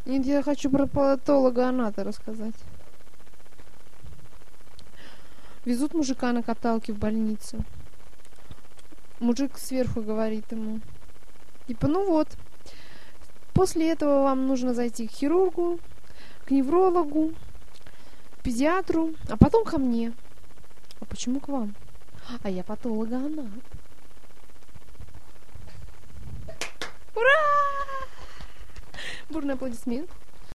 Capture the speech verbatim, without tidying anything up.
Нет, я хочу про патолога-аната рассказать. Везут мужика на каталке в больницу. Мужик сверху говорит ему, типа, ну вот, после этого вам нужно зайти к хирургу, к неврологу, к педиатру, а потом ко мне. А почему к вам? А я патолога-анат. Ура! Бурный аплодисмент.